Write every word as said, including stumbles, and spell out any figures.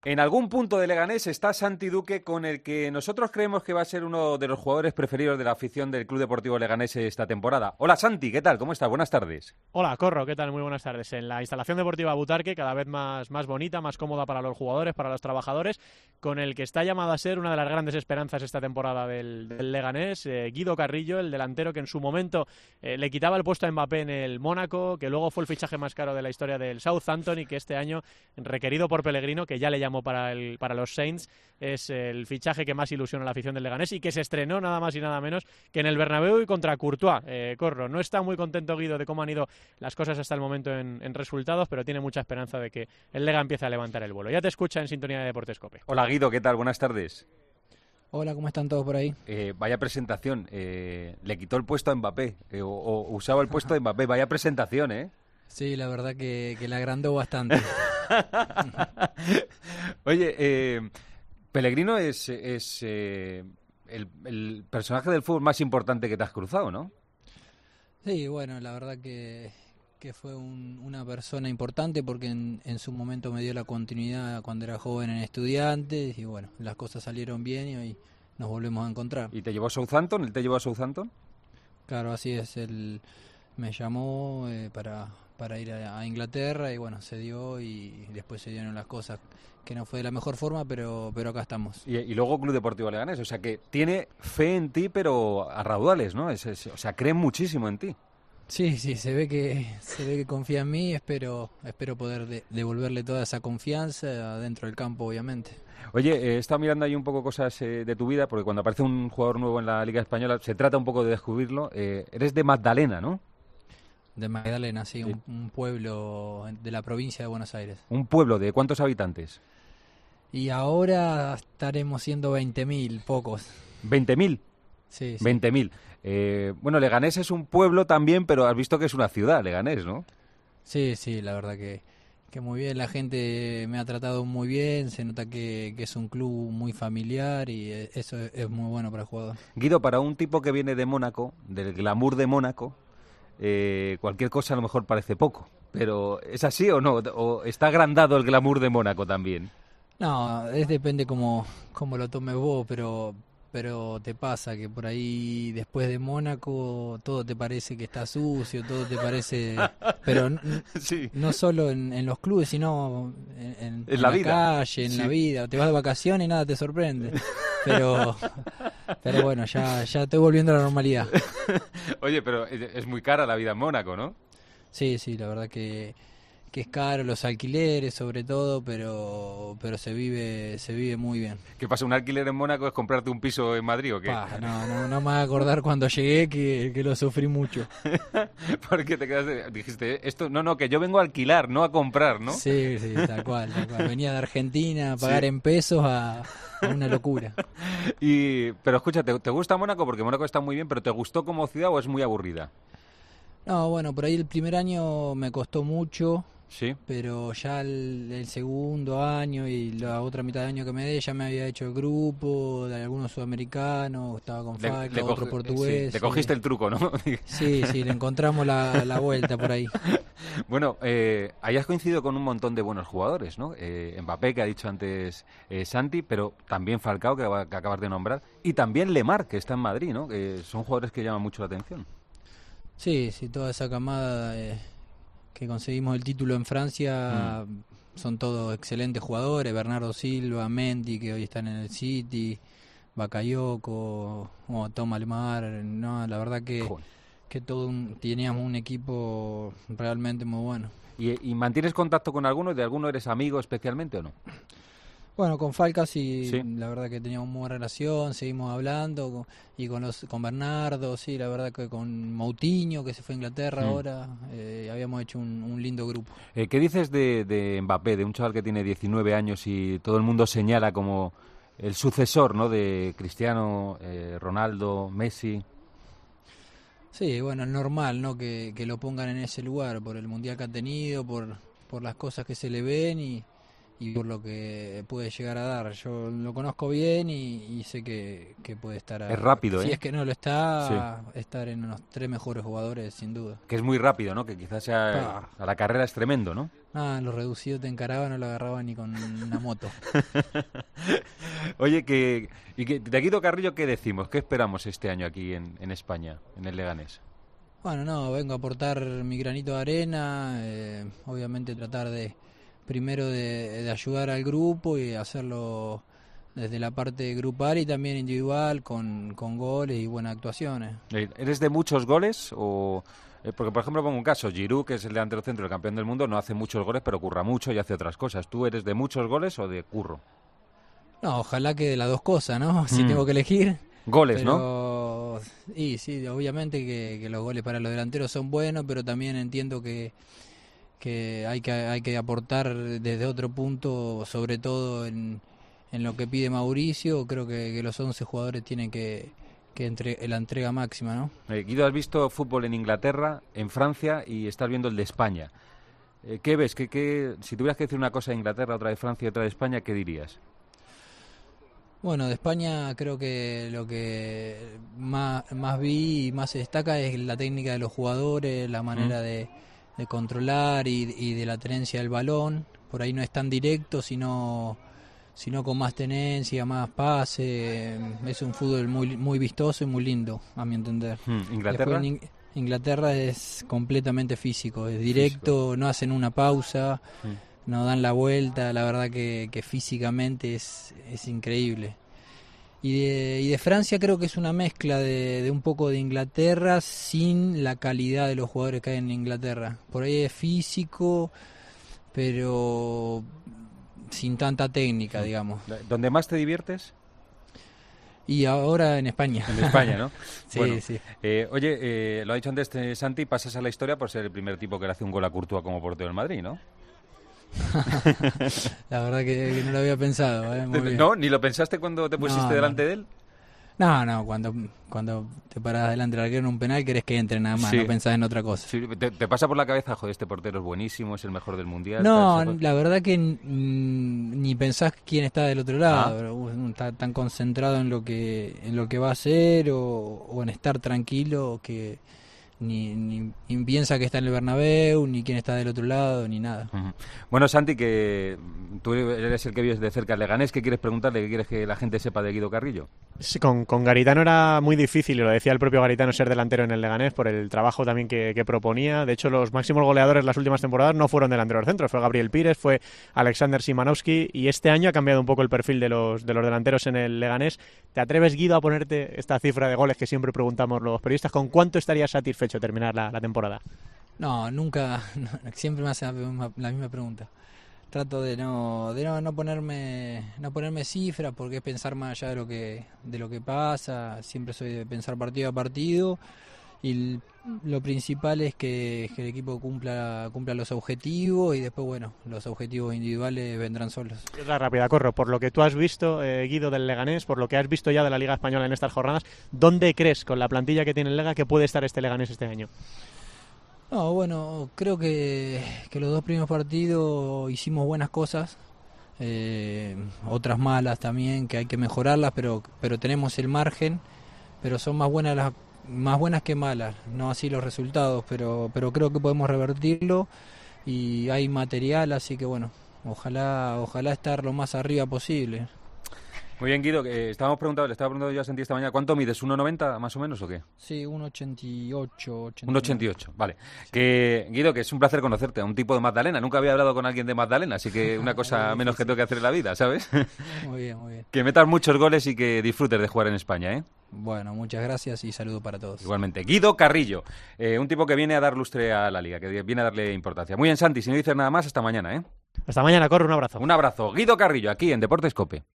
En algún punto de Leganés está Santi Duque, con el que nosotros creemos que va a ser uno de los jugadores preferidos de la afición del Club Deportivo Leganés esta temporada. Hola Santi, ¿qué tal? ¿Cómo estás? Buenas tardes. Hola, Corro, ¿qué tal? Muy buenas tardes. En la instalación deportiva Butarque, cada vez más, más bonita, más cómoda para los jugadores, para los trabajadores, con el que está llamado a ser una de las grandes esperanzas esta temporada del, del Leganés, eh, Guido Carrillo, el delantero que en su momento eh, le quitaba el puesto a Mbappé en el Mónaco, que luego fue el fichaje más caro de la historia del Southampton y que este año, requerido por Pellegrino, que ya le llamó para, el, para los Saints, es el fichaje que más ilusiona a la afición del Leganés y que se estrenó nada más y nada menos que en el Bernabéu y contra Courtois. Eh, Corro, no está muy contento Guido de cómo han ido las cosas hasta el momento en, en resultados, pero tiene mucha esperanza de que el Lega empiece a levantar el vuelo. Ya te escucha en sintonía de Deportes Cope. Hola Guido, ¿qué tal? Buenas tardes. Hola, ¿cómo están todos por ahí? Eh, vaya presentación, eh, le quitó el puesto a Mbappé, eh, o, o usaba el puesto de Mbappé, vaya presentación, ¿eh? Sí, la verdad que, que la agrandó bastante. Oye, eh, Pellegrino es, es eh, el, el personaje del fútbol más importante que te has cruzado, ¿no? Sí, bueno, la verdad que, que fue un, una persona importante porque en, en su momento me dio la continuidad cuando era joven en Estudiantes y bueno, las cosas salieron bien y hoy nos volvemos a encontrar. ¿Y te llevó a Southampton? ¿Él te llevó a Southampton? Claro, así es, él me llamó eh, para, para ir a, a Inglaterra y bueno, se dio y después se dieron las cosas, que no fue de la mejor forma, pero, pero acá estamos. Y, y luego Club Deportivo Leganés, o sea que tiene fe en ti, pero a raudales, ¿no? Es, es, o sea, cree muchísimo en ti. Sí, sí, se ve que se ve que confía en mí, espero espero poder de, devolverle toda esa confianza dentro del campo, obviamente. Oye, eh, he estado mirando ahí un poco cosas eh, de tu vida, porque cuando aparece un jugador nuevo en la Liga Española se trata un poco de descubrirlo. Eh, eres de Magdalena, ¿no? De Magdalena, sí, un, un pueblo de la provincia de Buenos Aires. Un pueblo de ¿cuántos habitantes? Y ahora estaremos siendo veinte mil, pocos. ¿veinte mil? Sí, sí. veinte mil. Eh, bueno, Leganés es un pueblo también, pero has visto que es una ciudad, Leganés, ¿no? Sí, sí, la verdad que, que muy bien, la gente me ha tratado muy bien, se nota que, que es un club muy familiar y eso es muy bueno para el jugador. Guido, para un tipo que viene de Mónaco, del glamour de Mónaco, eh, cualquier cosa a lo mejor parece poco, pero ¿es así o no? ¿O está agrandado el glamour de Mónaco también? No, es depende cómo, cómo lo tomes vos, pero... pero te pasa que por ahí después de Mónaco todo te parece que está sucio, todo te parece... Pero n- Sí. no solo en, en los clubes, sino en, en, En en la la vida. calle, en Sí. la vida. Te vas de vacaciones y nada te sorprende. Pero pero bueno, ya, ya estoy volviendo a la normalidad. Oye, pero es es muy cara la vida en Mónaco, ¿no? Sí, sí, la verdad que, que es caro, los alquileres sobre todo, pero pero se vive se vive muy bien. ¿Qué pasa? ¿Un alquiler en Mónaco es comprarte un piso en Madrid o qué? Pa, no, no, no me voy a acordar cuando llegué que, que lo sufrí mucho. Porque te quedaste, dijiste, esto, no, no, que yo vengo a alquilar, no a comprar, ¿no? Sí, sí, tal cual, tal cual. Venía de Argentina a pagar Sí. en pesos a, a una locura. Y, pero escucha, ¿te, te gusta Mónaco? Porque Mónaco está muy bien, pero ¿te gustó como ciudad o es muy aburrida? No, bueno, por ahí el primer año me costó mucho, Sí. pero ya el, el segundo año y la otra mitad de año que me dé ya me había hecho el grupo de algunos sudamericanos, estaba con Le- Falca, le otro cogi- portugués. sí, le sí. cogiste el truco, ¿no? Sí, sí, le encontramos la, la vuelta por ahí. Bueno, eh, ahí has coincidido con un montón de buenos jugadores, ¿no? Eh, Mbappé, que ha dicho antes eh, Santi, pero también Falcao, que, acaba- que acabas de nombrar, y también Lemar, que está en Madrid, ¿no? Que son jugadores que llaman mucho la atención. Sí, sí, toda esa camada eh, que conseguimos el título en Francia son todos excelentes jugadores. Bernardo Silva, Mendy, que hoy están en el City, Bakayoko, o Tom Lemar. No, la verdad que, Joder. que todo un- teníamos un equipo realmente muy bueno. ¿Y, y mantienes contacto con alguno? ¿De alguno eres amigo especialmente o no? Bueno, con Falca sí, Sí. la verdad que teníamos muy buena relación, seguimos hablando, con- y con los con Bernardo, sí, la verdad que con Moutinho, que se fue a Inglaterra Mm. ahora, eh, habíamos hecho un, un lindo grupo. Eh, ¿Qué dices de, de Mbappé, de un chaval que tiene diecinueve años y todo el mundo señala como el sucesor, ¿no? De Cristiano, eh, Ronaldo, Messi? Sí, bueno, es normal, ¿no? Que, que lo pongan en ese lugar por el mundial que ha tenido, por, por las cosas que se le ven y, y por lo que puede llegar a dar. Yo lo conozco bien y, y sé que, que puede estar... A, es rápido, si ¿eh? es que no lo está, sí. Estar en unos tres mejores jugadores, sin duda. Que es muy rápido, ¿no? Que quizás sea... Pa. A la carrera es tremendo, ¿no? Ah, lo reducido te encaraba, no lo agarraba ni con una moto. Oye, que, y que de Guido Carrillo, ¿qué decimos? ¿Qué esperamos este año aquí en, en España, en el Leganés? Bueno, no, vengo a aportar mi granito de arena, eh, obviamente tratar de... primero de, de ayudar al grupo y hacerlo desde la parte grupal y también individual con, con goles y buenas actuaciones. ¿Eres de muchos goles o...? Porque, por ejemplo, pongo un caso, Giroud, que es el delantero centro, el campeón del mundo, no hace muchos goles, pero curra mucho y hace otras cosas. ¿Tú eres de muchos goles o de curro? No, ojalá que de las dos cosas, ¿no? Si mm. tengo que elegir. Goles, pero... ¿no? Y sí, obviamente que, que los goles para los delanteros son buenos, pero también entiendo que que hay que hay que aportar desde otro punto, sobre todo en, en lo que pide Mauricio. Creo que, que los once jugadores tienen que, que entre, la entrega máxima, ¿no? Eh, Guido, has visto fútbol en Inglaterra, en Francia y estás viendo el de España. Eh, ¿Qué ves? ¿Qué, qué, si tuvieras que decir una cosa de Inglaterra, otra de Francia y otra de España, ¿qué dirías? Bueno, de España creo que lo que más, más vi y más se destaca es la técnica de los jugadores, la manera mm. de de controlar y, y de la tenencia del balón. Por ahí no es tan directo, sino, sino con más tenencia, más pase. Es un fútbol muy muy vistoso y muy lindo, a mi entender. Hmm. ¿Inglaterra? En Inglaterra es completamente físico, es directo, físico. No hacen una pausa, hmm. no dan la vuelta. La verdad que, que físicamente es, es increíble. Y de, y de Francia creo que es una mezcla de, de un poco de Inglaterra sin la calidad de los jugadores que hay en Inglaterra. Por ahí es físico, pero sin tanta técnica, digamos. ¿Dónde más te diviertes? Y ahora en España. En España, ¿no? Sí, bueno, sí. Eh, oye, eh, lo ha dicho antes Santi, pasas a la historia por ser el primer tipo que le hace un gol a Courtois como portero del Madrid, ¿no? La verdad que, que no lo había pensado, ¿eh? Muy bien. ¿No? ¿Ni lo pensaste cuando te pusiste no, delante no. de él? No, no, cuando, cuando te paras delante del arquero en un penal querés que entre nada más, sí. no pensás en otra cosa. Sí. ¿Te, te pasa por la cabeza, joder, este portero es buenísimo, es el mejor del mundial? No, la verdad que mm, ni pensás quién está del otro lado, ah. Uno está tan concentrado en lo que en lo que va a hacer o, o en estar tranquilo que Ni, ni, ni piensa que está en el Bernabéu, ni quién está del otro lado, ni nada. Uh-huh. Bueno, Santi, que tú eres el que vives de cerca el Leganés, ¿qué quieres preguntarle? ¿Qué quieres que la gente sepa de Guido Carrillo? Sí, con, con Garitano era muy difícil, y lo decía el propio Garitano, ser delantero en el Leganés por el trabajo también que, que proponía. De hecho, los máximos goleadores las últimas temporadas no fueron delanteros centros, fue Gabriel Pires, fue Alexander Szymanowski, y este año ha cambiado un poco el perfil de los, de los delanteros en el Leganés. ¿Te atreves, Guido, a ponerte esta cifra de goles que siempre preguntamos los periodistas? ¿Con cuánto estarías satisfecho terminar la, la temporada? No, nunca, no, siempre me hace la misma, la misma pregunta. Trato de no de no, no ponerme no ponerme cifras, porque es pensar más allá de lo que de lo que pasa. Siempre soy de pensar partido a partido, y el, lo principal es que, que el equipo cumpla cumpla los objetivos, y después, bueno, los objetivos individuales vendrán solos. La rápida, Corro, por lo que tú has visto, eh, Guido, del Leganés, por lo que has visto ya de la Liga Española en estas jornadas, ¿dónde crees, con la plantilla que tiene el Lega, que puede estar este Leganés este año? No, bueno, creo que, que los dos primeros partidos hicimos buenas cosas, eh, otras malas también, que hay que mejorarlas, pero pero tenemos el margen, pero son más buenas las más buenas que malas, no así los resultados, pero pero creo que podemos revertirlo y hay material, así que bueno, ojalá ojalá estar lo más arriba posible. Muy bien, Guido, eh, estábamos preguntando, le estaba preguntando yo a Santi esta mañana, ¿cuánto mides? ¿uno noventa más o menos o qué? Sí, uno ochenta y ocho. uno ochenta y ocho, vale. Sí. Que, Guido, que es un placer conocerte, a un tipo de Magdalena. Nunca había hablado con alguien de Magdalena, así que una cosa menos que tengo que hacer en la vida, ¿sabes? Muy bien, muy bien. Que metas muchos goles y que disfrutes de jugar en España, ¿eh? Bueno, muchas gracias y saludo para todos. Igualmente. Guido Carrillo, eh, un tipo que viene a dar lustre a la Liga, que viene a darle importancia. Muy bien, Santi, si no dices nada más, hasta mañana, ¿eh? Hasta mañana, Corro, un abrazo. Un abrazo. Guido Carrillo, aquí en Deportes COPE.